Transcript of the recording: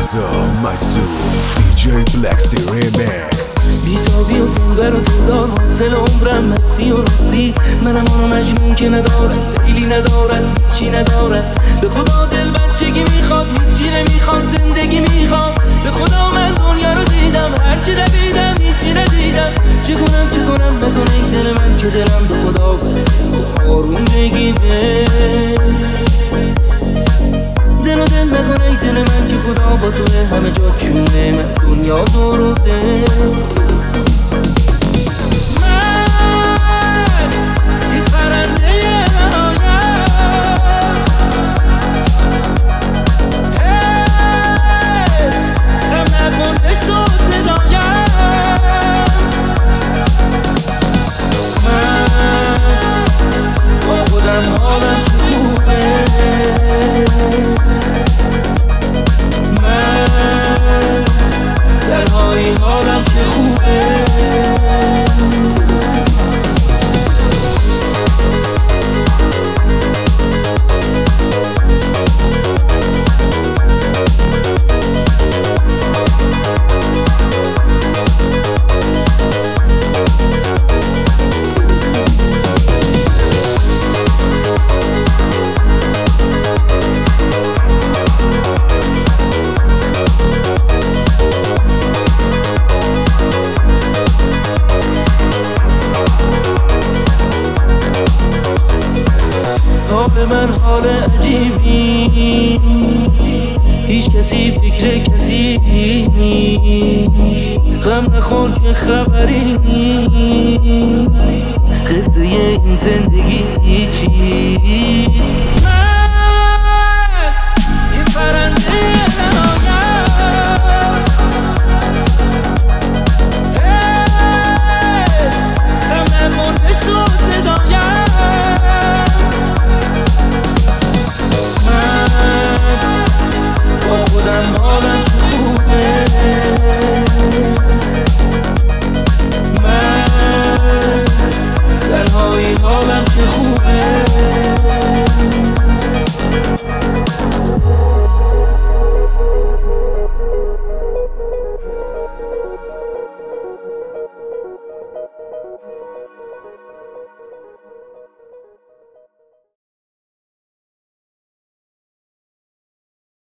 مرزا مجزور دیجی بلکسی ریمکس بیتابی و تنبر و تندار حاصل عمرم مستی و راستی منم آنو مجنون که ندارد دیلی ندارد هیچی ندارد به خدا دل بچگی میخواد هیچی نمیخواد زندگی میخواد به خدا من دنیا رو دیدم هرچی دویدم هیچی ندیدم چه کنم نکنه این دل من که دلم به خدا بسته آروم بگیده دل و دل نکنه ای دل من که خدا با توه همه جا چونه من دنیا دو روزه حال من حال عجیبی هیچ کسی فکر کسی نیست غم نخور که خبری نیست قصه این زندگی چیست